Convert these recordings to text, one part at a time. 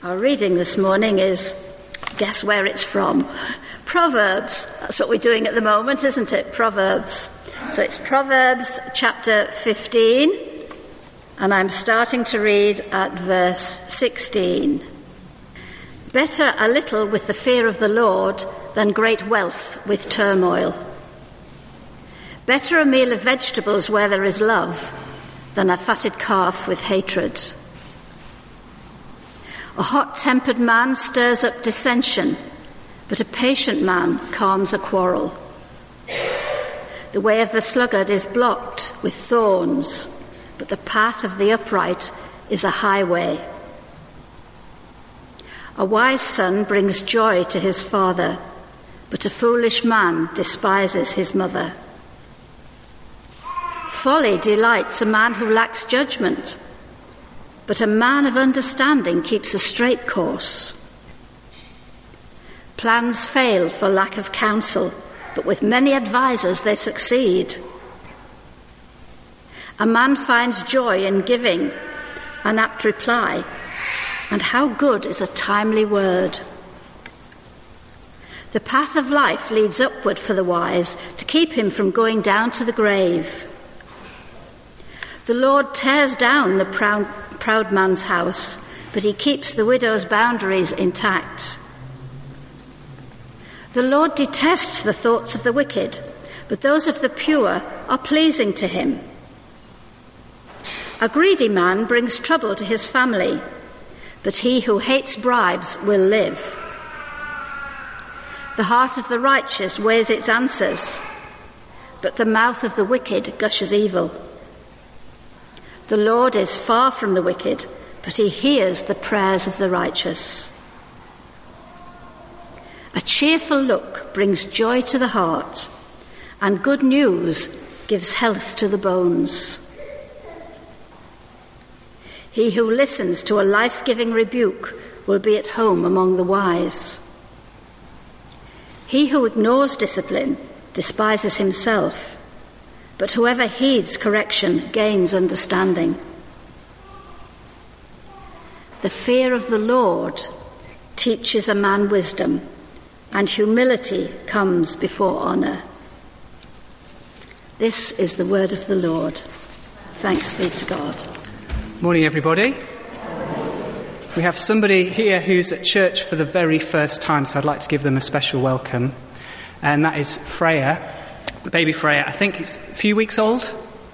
Our reading this morning is, guess where it's from? Proverbs. That's what we're doing at the moment, isn't it? Proverbs. So it's Proverbs chapter 15, and I'm starting to read at verse 16. Better a little with the fear of the Lord than great wealth with turmoil. Better a meal of vegetables where there is love than a fatted calf with hatred. A hot-tempered man stirs up dissension, but a patient man calms a quarrel. The way of the sluggard is blocked with thorns, but the path of the upright is a highway. A wise son brings joy to his father, but a foolish man despises his mother. Folly delights a man who lacks judgment, but a man of understanding keeps a straight course. Plans fail for lack of counsel, but with many advisers they succeed. A man finds joy in giving an apt reply, and how good is a timely word. The path of life leads upward for the wise to keep him from going down to the grave. The Lord tears down the proud man's house, but he keeps the widow's boundaries intact. The Lord detests the thoughts of the wicked, but those of the pure are pleasing to him. A greedy man brings trouble to his family, but he who hates bribes will live. The heart of the righteous weighs its answers, but the mouth of the wicked gushes evil. The Lord is far from the wicked, but he hears the prayers of the righteous. A cheerful look brings joy to the heart, and good news gives health to the bones. He who listens to a life-giving rebuke will be at home among the wise. He who ignores discipline despises himself, but whoever heeds correction gains understanding. The fear of the Lord teaches a man wisdom, and humility comes before honour. This is the word of the Lord. Thanks be to God. Morning, everybody. We have somebody here who's at church for the very first time, so I'd like to give them a special welcome. And that is Freya, baby Freya. I think it's a few weeks old.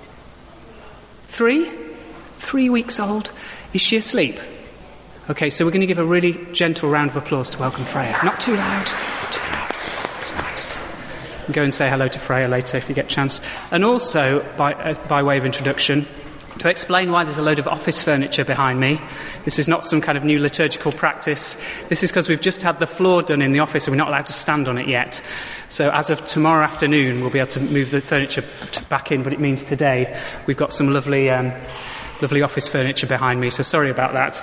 3 weeks old. Is she asleep? Okay, so we're going to give a really gentle round of applause to welcome Freya. Not too loud. Not too loud. That's nice. And go and say hello to Freya later if you get a chance. And also, by way of introduction, to explain why there's a load of office furniture behind me. This is not some kind of new liturgical practice. This is because we've just had the floor done in the office and we're not allowed to stand on it yet. So as of tomorrow afternoon, we'll be able to move the furniture back in, but it means today we've got some lovely office furniture behind me, so sorry about that.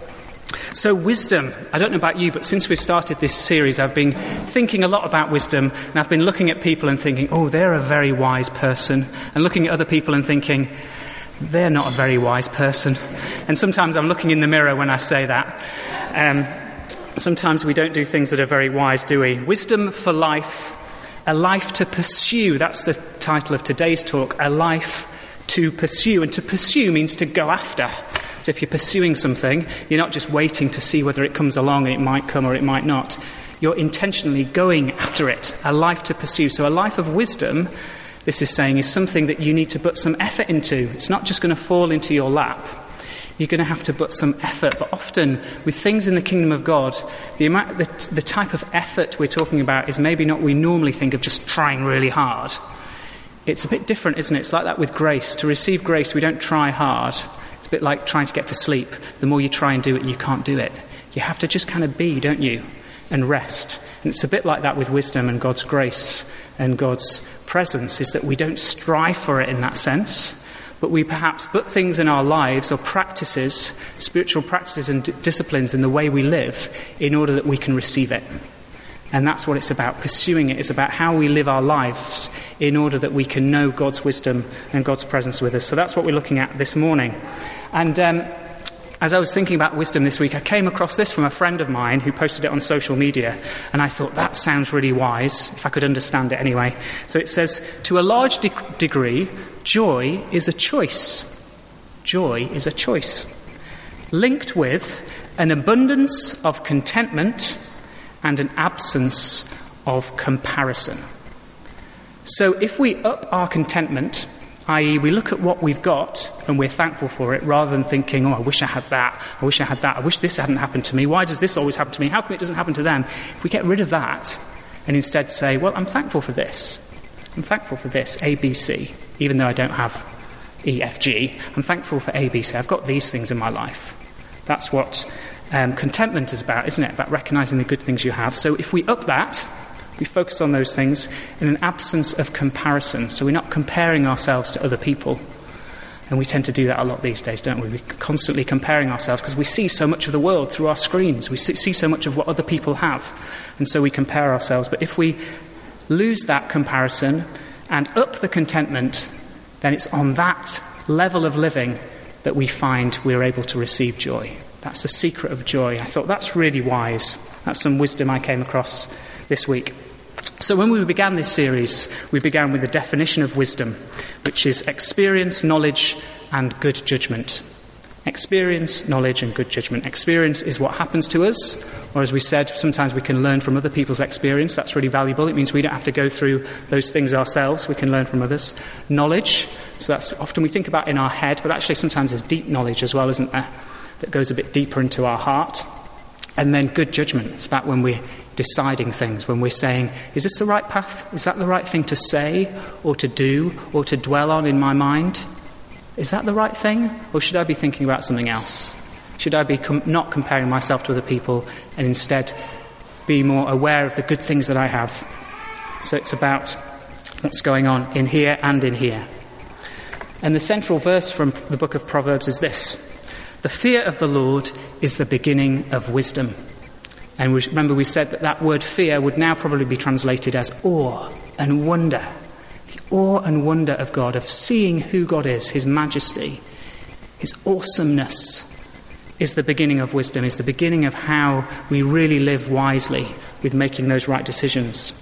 So wisdom, I don't know about you, but since we've started this series, I've been thinking a lot about wisdom, and I've been looking at people and thinking, oh, they're a very wise person, and looking at other people and thinking, they're not a very wise person. And sometimes I'm looking in the mirror when I say that. Sometimes we don't do things that are very wise, do we? Wisdom for life, a life to pursue. That's the title of today's talk, a life to pursue. And to pursue means to go after. So if you're pursuing something, you're not just waiting to see whether it comes along, it might come or it might not. You're intentionally going after it, a life to pursue. So a life of wisdom, this is saying, is something that you need to put some effort into. It's not just going to fall into your lap. You're going to have to put some effort. But often, with things in the kingdom of God, the type of effort we're talking about is maybe not what we normally think of, just trying really hard. It's a bit different, isn't it? It's like that with grace. To receive grace, we don't try hard. It's a bit like trying to get to sleep. The more you try and do it, you can't do it. You have to just kind of be, don't you? And rest. And it's a bit like that with wisdom and God's grace and God's presence, is that we don't strive for it in that sense, but we perhaps put things in our lives or practices, spiritual practices and disciplines in the way we live in order that we can receive it. And that's what it's about. Pursuing it is about how we live our lives in order that we can know God's wisdom and God's presence with us. So that's what we're looking at this morning. And As I was thinking about wisdom this week, I came across this from a friend of mine who posted it on social media, and I thought, that sounds really wise, if I could understand it anyway. So it says, to a large degree, joy is a choice. Joy is a choice, linked with an abundance of contentment and an absence of comparison. So if we up our contentment, i.e. we look at what we've got and we're thankful for it, rather than thinking, I wish I had that, I wish I had that, I wish this hadn't happened to me, why does this always happen to me, how come it doesn't happen to them? If we get rid of that and instead say, well, I'm thankful for this, A, B, C, even though I don't have E, F, G, I'm thankful for A, B, C, I've got these things in my life. That's what contentment is about, isn't it? About recognising the good things you have. So if we up that, we focus on those things in an absence of comparison. So we're not comparing ourselves to other people. And we tend to do that a lot these days, don't we? We're constantly comparing ourselves because we see so much of the world through our screens. We see so much of what other people have. And so we compare ourselves. But if we lose that comparison and up the contentment, then it's on that level of living that we find we're able to receive joy. That's the secret of joy. I thought that's really wise. That's some wisdom I came across this week. So when we began this series, we began with the definition of wisdom, which is experience, knowledge, and good judgment. Experience, knowledge, and good judgment. Experience is what happens to us, or as we said, sometimes we can learn from other people's experience. That's really valuable. It means we don't have to go through those things ourselves. We can learn from others. Knowledge, so that's often we think about in our head, but actually sometimes there's deep knowledge as well, isn't there, that goes a bit deeper into our heart. And then good judgment. It's about when we're deciding things, when we're saying, is this the right path? Is that the right thing to say or to do or to dwell on in my mind? Is that the right thing? Or should I be thinking about something else? Should I be not comparing myself to other people and instead be more aware of the good things that I have? So it's about what's going on in here and in here. And the central verse from the book of Proverbs is this: the fear of the Lord is the beginning of wisdom. And remember we said that word fear would now probably be translated as awe and wonder. The awe and wonder of God, of seeing who God is, his majesty, his awesomeness, is the beginning of wisdom, is the beginning of how we really live wisely with making those right decisions.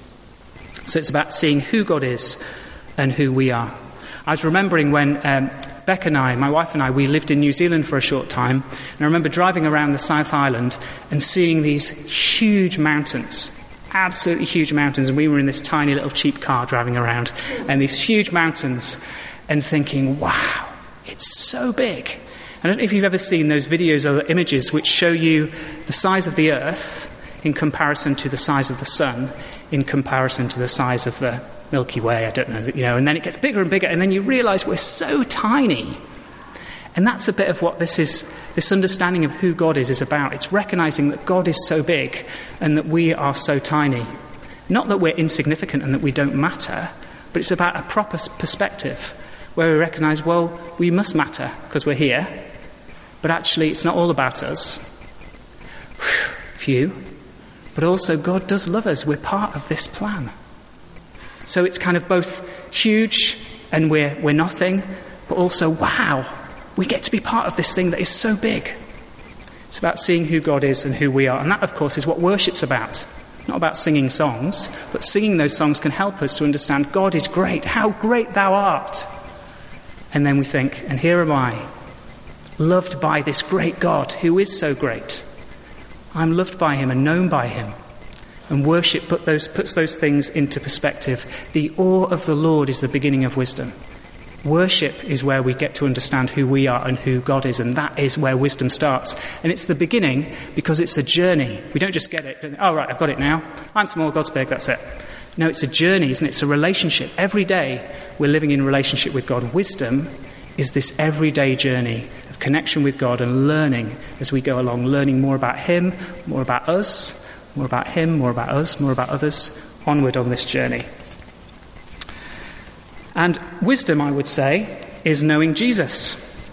So it's about seeing who God is and who we are. I was remembering when Beck and I, my wife and I, we lived in New Zealand for a short time, and I remember driving around the South Island and seeing these huge mountains, absolutely huge mountains, and we were in this tiny little cheap car driving around, and these huge mountains, and thinking, wow, it's so big. I don't know if you've ever seen those videos or images which show you the size of the Earth in comparison to the size of the Sun, in comparison to the size of the Milky Way, I don't know, and then it gets bigger and bigger, and then you realise we're so tiny. And that's a bit of what this understanding of who God is about. It's recognising that God is so big and that we are so tiny. Not that we're insignificant and that we don't matter, but it's about a proper perspective where we recognise, well, we must matter because we're here, but actually it's not all about us. Phew. But also God does love us. We're part of this plan. So it's kind of both huge and we're nothing, but also, wow, we get to be part of this thing that is so big. It's about seeing who God is and who we are. And that, of course, is what worship's about. Not about singing songs, but singing those songs can help us to understand God is great. How great thou art. And then we think, and here am I, loved by this great God who is so great. I'm loved by him and known by him. And worship puts those things into perspective. The awe of the Lord is the beginning of wisdom. Worship is where we get to understand who we are and who God is, and that is where wisdom starts. And it's the beginning because it's a journey. We don't just get it, oh right, I've got it now. I'm small, God's big, that's it. No, it's a journey, isn't it? It's a relationship. Every day we're living in relationship with God. Wisdom is this everyday journey of connection with God and learning as we go along, learning more about him, more about us, more about him, more about us, more about others, onward on this journey. And wisdom, I would say, is knowing Jesus.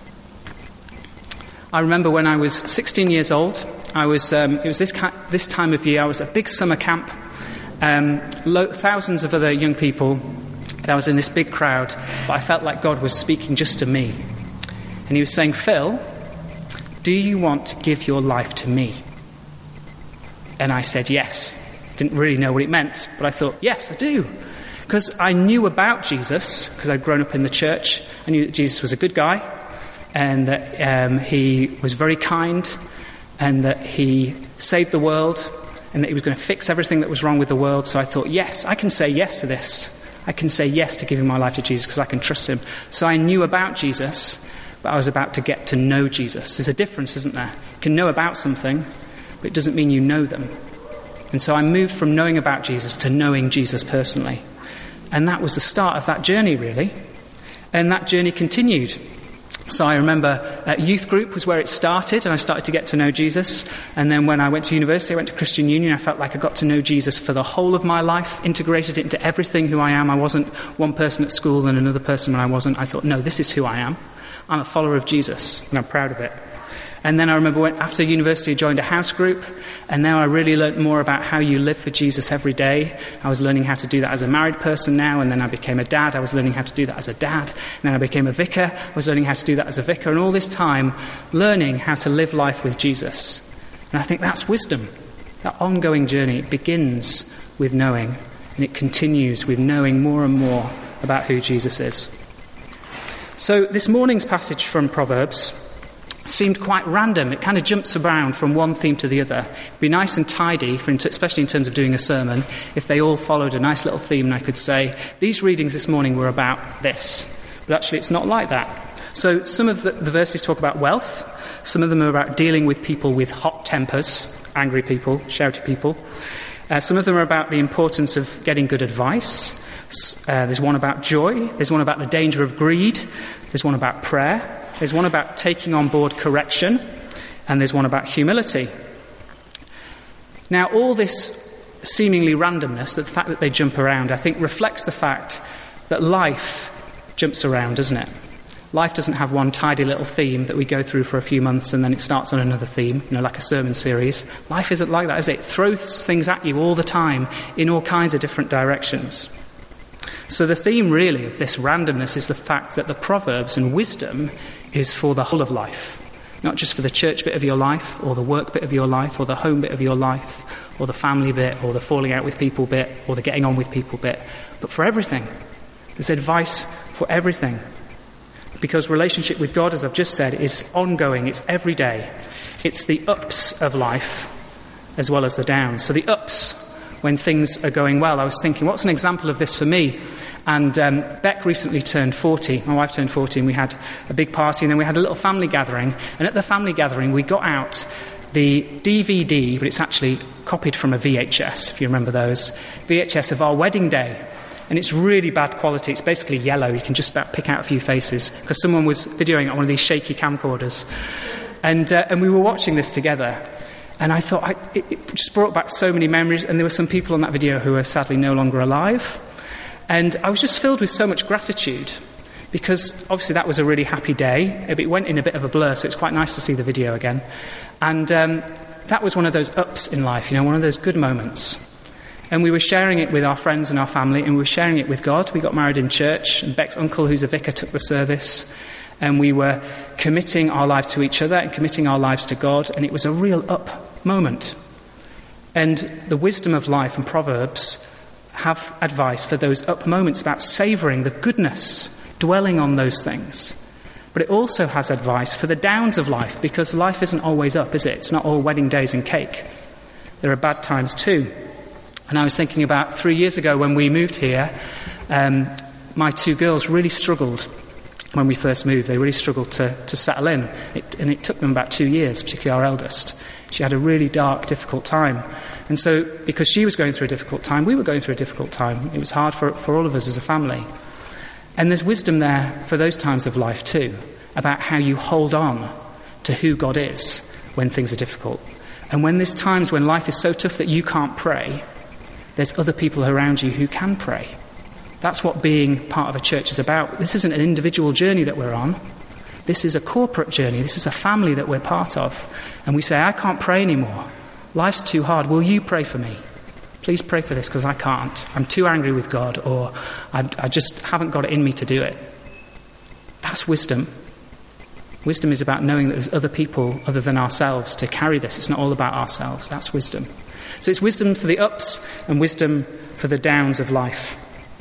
I remember when I was 16 years old, it was this time of year, I was at a big summer camp, thousands of other young people, and I was in this big crowd, but I felt like God was speaking just to me. And he was saying, Phil, do you want to give your life to me? And I said yes. Didn't really know what it meant, but I thought, yes, I do. Because I knew about Jesus, because I'd grown up in the church. I knew that Jesus was a good guy, and that he was very kind, and that he saved the world, and that he was going to fix everything that was wrong with the world. So I thought, yes, I can say yes to this. I can say yes to giving my life to Jesus because I can trust him. So I knew about Jesus, but I was about to get to know Jesus. There's a difference, isn't there? You can know about something, but it doesn't mean you know them. And so I moved from knowing about Jesus to knowing Jesus personally. And that was the start of that journey, really. And that journey continued. So I remember youth group was where it started, and I started to get to know Jesus. And then when I went to university, I went to Christian Union. I felt like I got to know Jesus for the whole of my life, integrated it into everything who I am. I wasn't one person at school and another person when I wasn't. I thought, no, this is who I am. I'm a follower of Jesus, and I'm proud of it. And then I remember after university, I joined a house group, and now I really learnt more about how you live for Jesus every day. I was learning how to do that as a married person now, and then I became a dad. I was learning how to do that as a dad. And then I became a vicar. I was learning how to do that as a vicar. And all this time, learning how to live life with Jesus. And I think that's wisdom. That ongoing journey, it begins with knowing, and it continues with knowing more and more about who Jesus is. So this morning's passage from Proverbs seemed quite random. It kind of jumps around from one theme to the other. It'd be nice and tidy, especially in terms of doing a sermon, if they all followed a nice little theme and I could say, these readings this morning were about this. But actually it's not like that. So some of the verses talk about wealth. Some of them are about dealing with people with hot tempers, angry people, shouty people. Some of them are about the importance of getting good advice. There's one about joy. There's one about the danger of greed. There's one about prayer. There's one about taking on board correction, and there's one about humility. Now, all this seemingly randomness, the fact that they jump around, I think reflects the fact that life jumps around, doesn't it? Life doesn't have one tidy little theme that we go through for a few months and then it starts on another theme, like a sermon series. Life isn't like that, is it? It throws things at you all the time in all kinds of different directions. So the theme really of this randomness is the fact that the Proverbs and wisdom is for the whole of life, not just for the church bit of your life or the work bit of your life or the home bit of your life or the family bit or the falling out with people bit or the getting on with people bit, but for everything. There's advice for everything. Because relationship with God, as I've just said, is ongoing, it's every day. It's the ups of life as well as the downs. So the ups, when things are going well. I was thinking, what's an example of this for me? And Beck recently turned 40. My wife turned 40, and we had a big party, and then we had a little family gathering. And at the family gathering, we got out the DVD, but it's actually copied from a VHS, if you remember those, VHS of our wedding day. And it's really bad quality. It's basically yellow. You can just about pick out a few faces, because someone was videoing it on one of these shaky camcorders. And we were watching this together. And I thought, it just brought back so many memories. And there were some people on that video who are sadly no longer alive. And I was just filled with so much gratitude, because obviously that was a really happy day. It went in a bit of a blur, so it's quite nice to see the video again. And that was one of those ups in life, one of those good moments. And we were sharing it with our friends and our family, and we were sharing it with God. We got married in church, and Beck's uncle, who's a vicar, took the service. And we were committing our lives to each other and committing our lives to God, and it was a real up moment. And the wisdom of life and Proverbs have advice for those up moments about savouring the goodness, dwelling on those things. But it also has advice for the downs of life, because life isn't always up, is it? It's not all wedding days and cake. There are bad times too. And I was thinking about 3 years ago when we moved here, my two girls really struggled when we first moved. They really struggled to settle in. And it took them about 2 years, particularly our eldest. She had a really dark, difficult time. And so, because she was going through a difficult time, we were going through a difficult time. It was hard for all of us as a family. And there's wisdom there for those times of life too, about how you hold on to who God is when things are difficult. And when there's times when life is so tough that you can't pray, there's other people around you who can pray. That's what being part of a church is about. This isn't an individual journey that we're on. This is a corporate journey. This is a family that we're part of. And we say, I can't pray anymore. Life's too hard. Will you pray for me? Please pray for this, because I can't. I'm too angry with God, or I just haven't got it in me to do it. That's wisdom. Wisdom is about knowing that there's other people other than ourselves to carry this. It's not all about ourselves. That's wisdom. So it's wisdom for the ups and wisdom for the downs of life.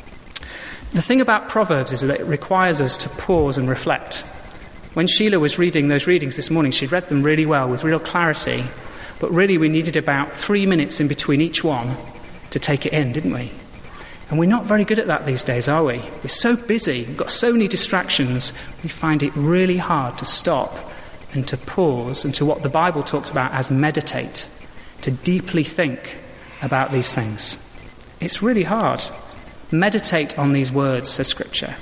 The thing about Proverbs is that it requires us to pause and reflect. When Sheila was reading those readings this morning, she'd read them really well with real clarity, but really we needed about 3 minutes in between each one to take it in, didn't we? And we're not very good at that these days, are we? We're so busy, we've got so many distractions, we find it really hard to stop and to pause and to what the Bible talks about as meditate, to deeply think about these things. It's really hard. Meditate on these words, says Scripture.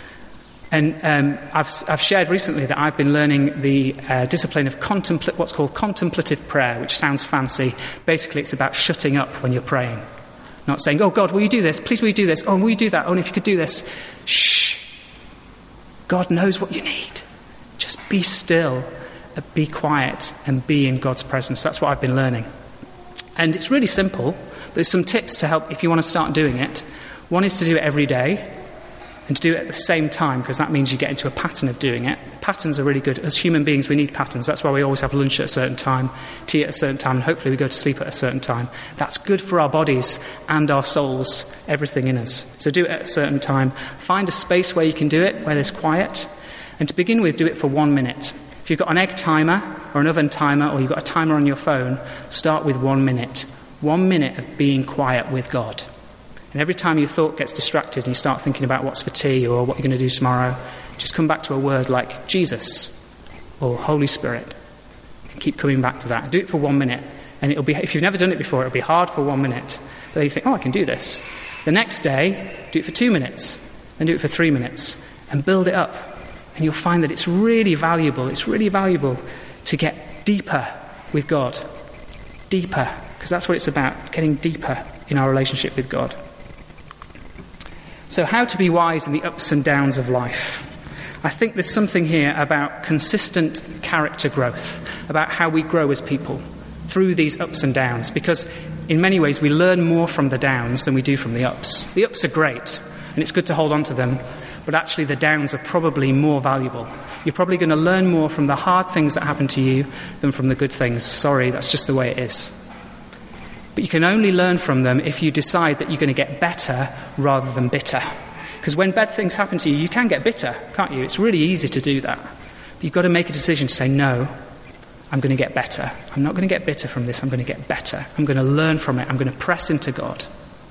And I've shared recently that I've been learning the discipline of what's called contemplative prayer, which sounds fancy. Basically, it's about shutting up when you're praying. Not saying, oh, God, will you do this? Please, will you do this? Oh, will you do that? Oh, and if you could do this. Shh. God knows what you need. Just be still, be quiet, and be in God's presence. That's what I've been learning. And it's really simple. There's some tips to help if you want to start doing it. One is to do it every day and to do it at the same time, because that means you get into a pattern of doing it. Patterns are really good. As human beings, we need patterns. That's why we always have lunch at a certain time, tea at a certain time, and hopefully we go to sleep at a certain time. That's good for our bodies and our souls, everything in us. So do it at a certain time. Find a space where you can do it, where there's quiet. And to begin with, do it for 1 minute. If you've got an egg timer or an oven timer, or you've got a timer on your phone, start with 1 minute. 1 minute of being quiet with God. And every time your thought gets distracted and you start thinking about what's for tea or what you're going to do tomorrow, just come back to a word like Jesus or Holy Spirit. And keep coming back to that. Do it for 1 minute. And it'll be, if you've never done it before, it'll be hard for 1 minute. But then you think, oh, I can do this. The next day, do it for 2 minutes. Then do it for 3 minutes. And build it up. And you'll find that it's really valuable. It's really valuable to get deeper with God. Deeper. Because that's what it's about, getting deeper in our relationship with God. So how to be wise in the ups and downs of life? I think there's something here about consistent character growth, about how we grow as people through these ups and downs, because in many ways we learn more from the downs than we do from the ups. The ups are great, and it's good to hold on to them, but actually the downs are probably more valuable. You're probably going to learn more from the hard things that happen to you than from the good things. Sorry, that's just the way it is. But you can only learn from them if you decide that you're going to get better rather than bitter. Because when bad things happen to you, you can get bitter, can't you? It's really easy to do that. But you've got to make a decision to say, no, I'm going to get better. I'm not going to get bitter from this. I'm going to get better. I'm going to learn from it. I'm going to press into God.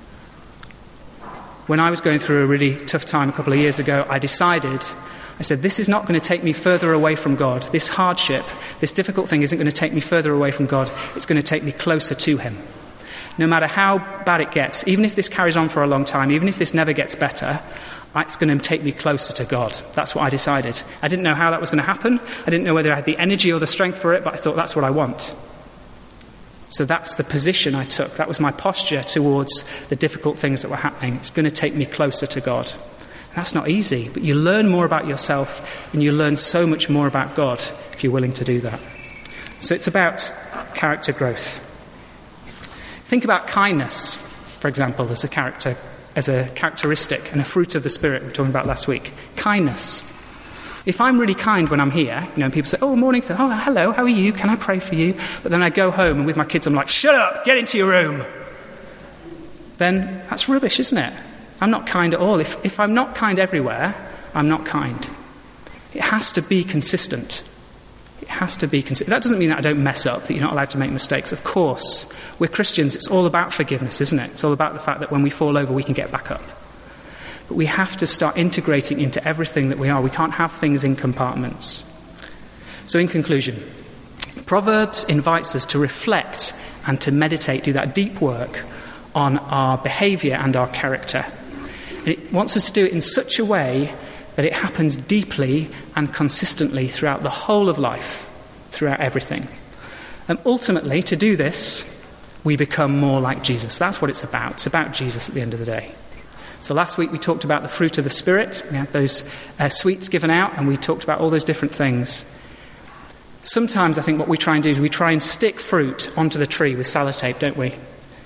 When I was going through a really tough time a couple of years ago, I said, this is not going to take me further away from God. This hardship, this difficult thing isn't going to take me further away from God. It's going to take me closer to Him. No matter how bad it gets, even if this carries on for a long time, even if this never gets better, it's going to take me closer to God. That's what I decided. I didn't know how that was going to happen. I didn't know whether I had the energy or the strength for it, but I thought that's what I want. So that's the position I took. That was my posture towards the difficult things that were happening. It's going to take me closer to God. That's not easy, but you learn more about yourself and you learn so much more about God if you're willing to do that. So it's about character growth. Think about kindness, for example, as a characteristic and a fruit of the Spirit we were talking about last week. Kindness. If I'm really kind when I'm here, and people say, oh, morning, oh, hello, how are you? Can I pray for you? But then I go home and with my kids I'm like, shut up, get into your room. Then that's rubbish, isn't it? I'm not kind at all. If I'm not kind everywhere, I'm not kind. It has to be consistent. It has to be consistent. That doesn't mean that I don't mess up, that you're not allowed to make mistakes. Of course, we're Christians. It's all about forgiveness, isn't it? It's all about the fact that when we fall over, we can get back up. But we have to start integrating into everything that we are. We can't have things in compartments. So in conclusion, Proverbs invites us to reflect and to meditate, do that deep work on our behaviour and our character. And it wants us to do it in such a way that it happens deeply and consistently throughout the whole of life, throughout everything. And ultimately, to do this, we become more like Jesus. That's what it's about. It's about Jesus at the end of the day. So last week we talked about the fruit of the Spirit. We had those sweets given out, and we talked about all those different things. Sometimes I think what we try and do is we try and stick fruit onto the tree with sellotape, don't we?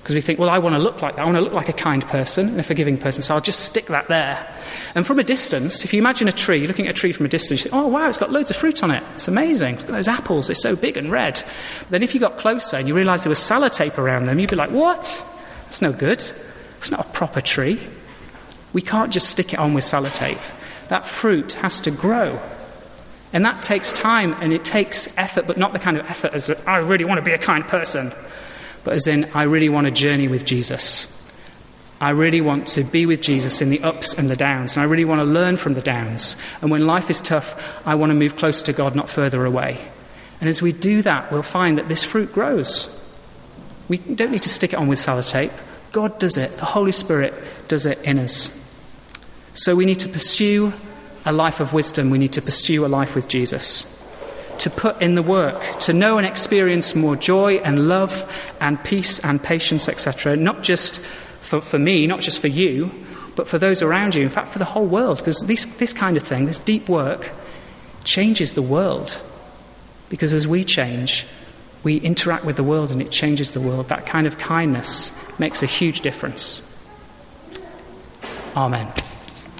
Because we think, well, I want to look like that. I want to look like a kind person and a forgiving person, so I'll just stick that there. And from a distance, if you imagine a tree, you're looking at a tree from a distance, you think, oh, wow, it's got loads of fruit on it. It's amazing. Look at those apples. They're so big and red. But then if you got closer and you realised there was sellotape around them, you'd be like, what? That's no good. It's not a proper tree. We can't just stick it on with sellotape. That fruit has to grow. And that takes time and it takes effort, but not the kind of effort as I really want to be a kind person, but as in I really want to journey with Jesus. I really want to be with Jesus in the ups and the downs, and I really want to learn from the downs. And when life is tough, I want to move closer to God, not further away. And as we do that, we'll find that this fruit grows. We don't need to stick it on with sellotape. God does it. The Holy Spirit does it in us. So we need to pursue a life of wisdom. We need to pursue a life with Jesus. To put in the work, to know and experience more joy and love and peace and patience, etc. Not just for me, not just for you, but for those around you. In fact, for the whole world. Because this kind of thing, this deep work, changes the world. Because as we change, we interact with the world and it changes the world. That kind of kindness makes a huge difference. Amen.